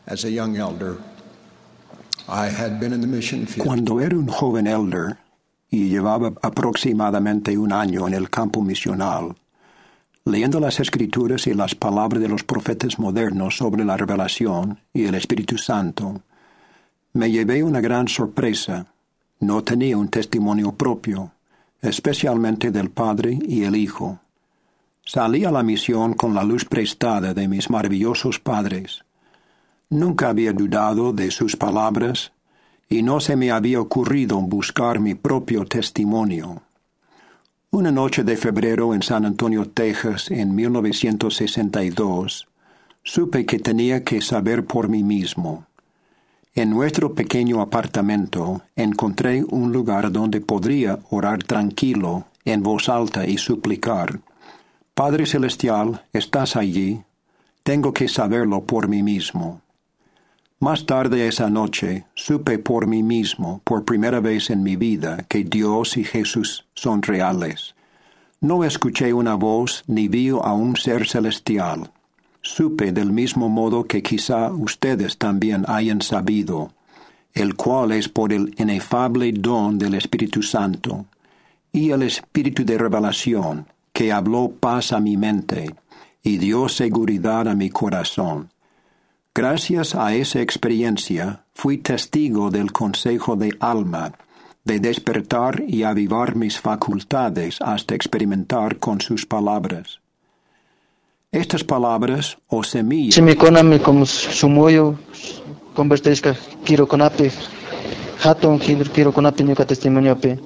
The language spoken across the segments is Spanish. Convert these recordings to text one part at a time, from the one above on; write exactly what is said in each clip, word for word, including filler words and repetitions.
As a young elder, I had been in the mission field. Cuando era un joven elder y llevaba aproximadamente un año en el campo misional, leyendo las Escrituras y las palabras de los profetas modernos sobre la revelación y el Espíritu Santo, me llevé una gran sorpresa. No tenía un testimonio propio, especialmente del Padre y el Hijo. Salí a la misión con la luz prestada de mis maravillosos padres. Nunca había dudado de sus palabras y no se me había ocurrido buscar mi propio testimonio. Una noche de febrero en San Antonio, Texas, en mil novecientos sesenta y dos, supe que tenía que saber por mí mismo. En nuestro pequeño apartamento encontré un lugar donde podría orar tranquilo, en voz alta y suplicar: Padre Celestial, ¿estás allí? Tengo que saberlo por mí mismo. Más tarde esa noche supe por mí mismo, por primera vez en mi vida, que Dios y Jesús son reales. No escuché una voz ni vi a un ser celestial. Supe del mismo modo que quizá ustedes también hayan sabido, el cual es por el inefable don del Espíritu Santo, y el Espíritu de revelación, que habló paz a mi mente y dio seguridad a mi corazón. Gracias a esa experiencia, fui testigo del consejo de alma, de despertar y avivar mis facultades hasta experimentar con sus palabras. Estas palabras, o semillas... Si me coname como sumoyo, convertezca, quiero conape, hatón, quiero conape, nunca testimonio pe.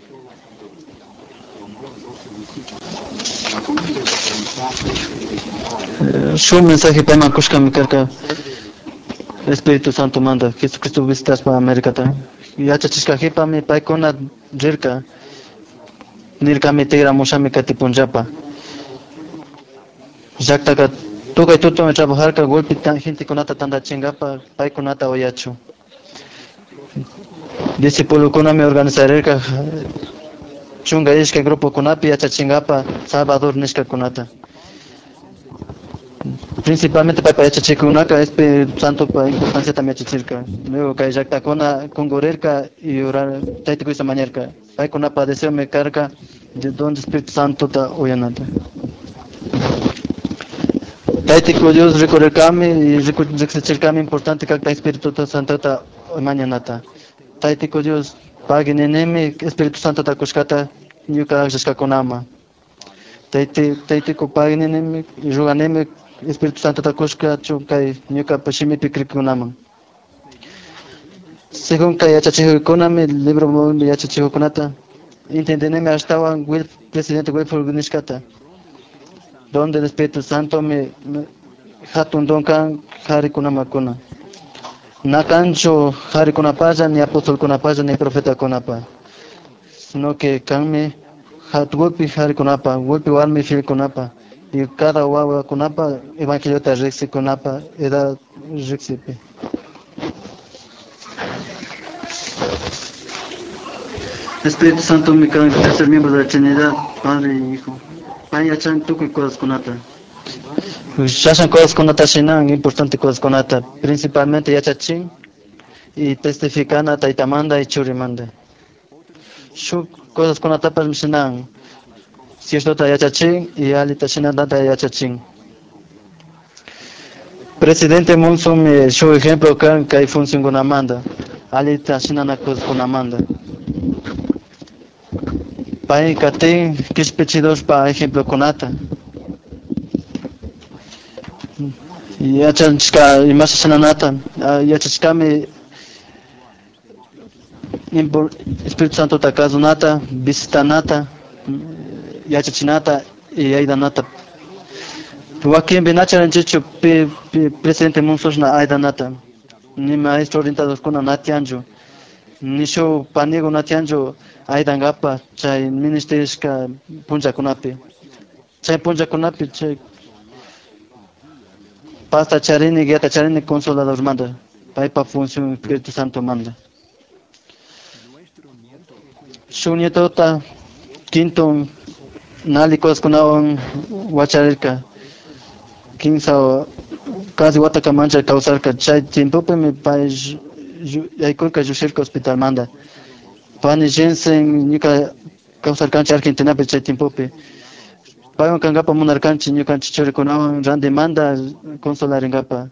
Su mensaje para Macushka mi carga, Espíritu Santo manda, Jesucristo visitas para América. Ya chachishka hipa mi paikona jirka, nirka mi teira moshami kati punjapa. Jacta toca y tuto me trabajar que golpe tan gente con ata tanda chingapa, pai con ata oyacho. Discípulo con mi organizar que chunga es que grupo con api acha chingapa, Salvador nisca con ata. Principalmente para para chico una que es santo para importancia también chica. Luego que jacta con con gorerka y orar taite con esa manera. Pai con apa deseo me carga de donde Espíritu Santo ta oyanata. Taite con Dios recorrerkami y recorrerkami importante que el Espíritu Santo ta mañana ta. Taite con Dios paguen enemi Espíritu Santo ta kuskata nyuka jaska konama. Taite taite ko paguen enemi juganemi Espíritu Santo ta kuska chukai nyuka pashimi pikri konama. Según que ya chachijo konami libro mo ya chachijo konata. Entendeneme hasta el presidente Wilford Nishkata. Donde el Espíritu Santo me hatun donkan hari kunama kuna. Nakancho hari kunapaya ni apóstol kunapaya ni profeta kunapa. Sino que kanme hat golpe hari kunapa, golpe walme fil kunapa. Y cada wawa kunapa evangelio ta rexi kunapa era rexipe. Espíritu Santo me can tercer miembro de la Trinidad, Padre y Hijo. Paya chan tuku cosas conata. Shashan cosas conata shinan, importante cosas conata. Principalmente yachachin y testificana taitamanda y churimanda. Shu cosas conata para shinan. Si esto ta yachachin y alita shinan ta yachachin. Presidente Monson me show ejemplo kan kai funcion con Amanda. Alita shinan cosas con Amanda. Pai kate kispecidos pa ejemplo conata. Ya chanchka imas sananata, ya chanchkame Espíritu Santo ta kazunata, visitanata, ya chachinata y aidanata. Joaquín Benacha ranchicho pe presidente Monsos na aidanata. Ni maestro orientados con natianjo. Ni show panigo natianjo. Aidangapa, chay ministerios ka punja kunapi. Chay punja kunapi, chay pasta charini, guiata charini, consolador manda. Pai pa función Espíritu Santo manda. Su nietota, quinto, nalikos kunawan wacharika. Quinza casi wataka mancha causarka chay tiempopi mi pay yaykurka llushirka hospital manda pani Jensen ñuka causarkanchi Argentinapi chay tiempopi paywan kankapa munarkanchi ñukanchik churikunawan randimanda consolaringapa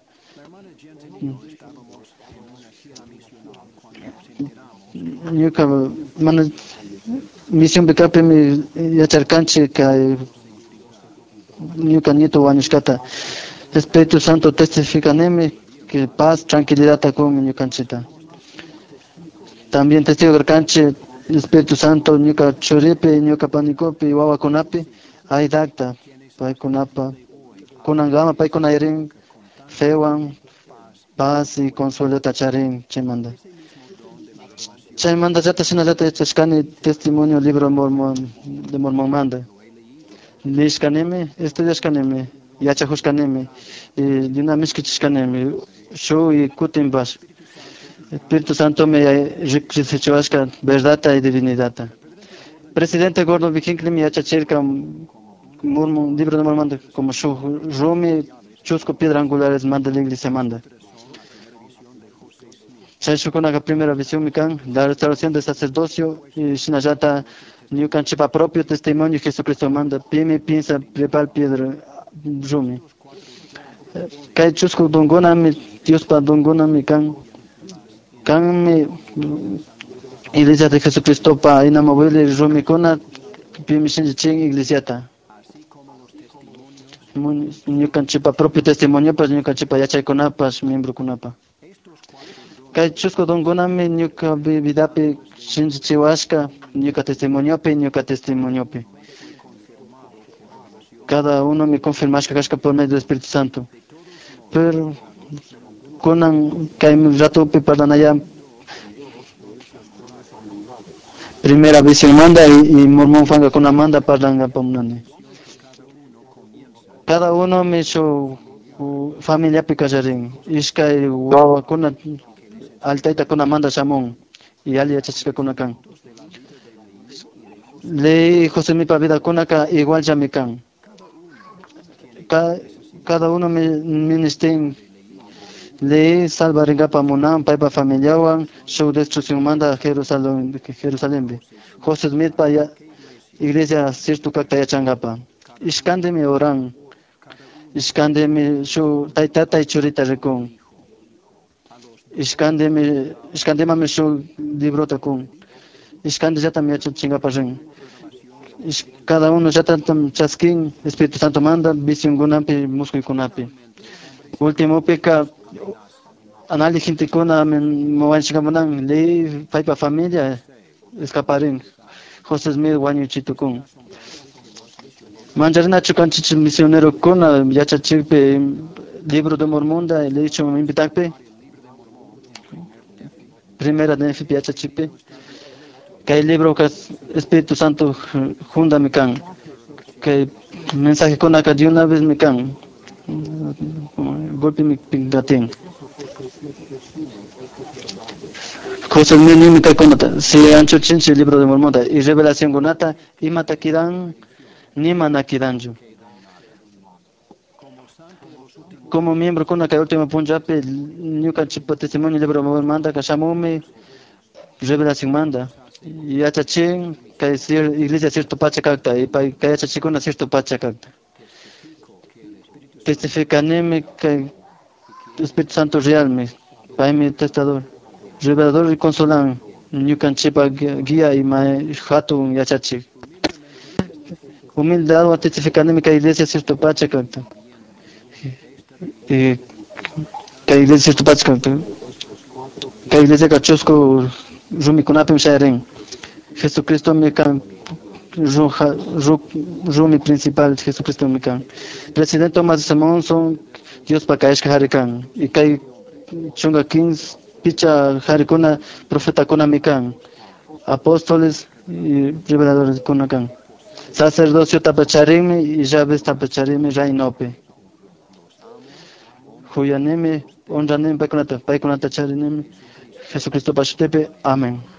ñuka mana misión bikapi mi yacharkanchi kay ñuka nieto wañushkata Espíritu Santo testificanemi que paz, tranquilidad con ñukanchita. También testigo karkanchi Espíritu Santo ñuka churipi, ñuka panikopi, wawakunapi, aydakta, paykunapa, kunangama, paykunayrin, fewan, paz y consuelo tacharin, chaymanda. Chaymanda yata shinallata yachashkani testimonio libro mormon, de mormon manda. Lishkanimi, estudiashkanimi, yachajushkanimi, y dinamishkichishkanimi, shu y kutimbash. Espíritu Santo me requisichuashka verdad y divinidad. Presidente Gordon Vikinkli mi yachachirka mormon, libro de mormon como shu rumi, chusco piedra angulares manda la iglesia manda. Chayshukunaka primera visión mikan, la restauración del sacerdocio y shinallata ñukan chipa propio testimonio Jesucristo manda, pimi piensa prepar piedra rumi. Kay chusco dongonami, Diospa dongonami kan, kan mi iglesia de Jesucristo pa inamovible rumi kuna, pimi shinjichin iglesiata. Ñukan chipa propio testimonio, pues ñukan chipa yachay kunapas, miembro kunapa. Kay chusco dongonami ñuka vidapi shinjichiwashka, ñuka testimoniopi, ñuka testimoniopi. Cada uno me confirmashka kashka por medio del Espíritu Santo. Pero kunan kay ratopi parlanaya primera visión manda y, y mormón fanga kuna manda parlanga pamunani. Cada uno me hizo familia picajarin. Ishkay wawa kuna altaita kuna manda shamon y ali achachika kuna kan. Le José mi pa vida kuna ka igual ya mi kan. Cada uno me ministin le salvaringa pa munam pa pa familiawan show destrucción manda Jerusalén Jerusalén. José Smith pa ya iglesia sirtu kakta ya changapa. Iskande mi oran. Iskande mi show taitata y churita rekon. Iskande mi iskande ma mi show libro takun. Iskande ya también chingapa ren. Cada uno ya tanto chasquín, Espíritu Santo manda, visión gunapi, musco y kunapi. Último peca, análisis gente kuna, moan chikamunan, ley, paipa familia, escaparín. José Smith, guanyo chitukun. Manjarina chukan chichi misionero kuna, yacha chirpe, libro de Mormunda, le he hecho invitarpe. Primera de F P yacha chirpe. Que el libro que Espíritu Santo junda mi can, que mensaje con acá de una vez mi can, golpe mi pingatín. Cosas muy ni mi cae con nata, si ancho chinchi el libro de Mormona y revelación con nata, y matakiran, ni manakiranju. Como miembro con acá última punjape, ni canchipo testimonio libro de Mormona, que llamóme revelación manda. Y achachín, que es iglesia cierto pacha cacta, y para que achachicona cierto pacha cacta. Testificaneme que el Espíritu Santo real me, para mi testador, revelador y consolan, ñukan chipa guía y ma hatun y achachik. Humildad o testificaneme que iglesia cierto pacha cacta. Y que iglesia cierto pacha cacta. Que iglesia cachosco rumi kunapim sharing. Jesucristo me can rumi principal Jesucristo me can. Presidente Thomas Simonson Dios pa kaishka harikan. Y kai chunga kings picha harikuna profeta kuna me can. Apóstoles y reveladores kuna can. Sacerdocio tapacharime y llaves tapacharime rainope. Huyaneme onjaneme paikunata paikunata charineme. Jesucristo Pashutepe. Amén.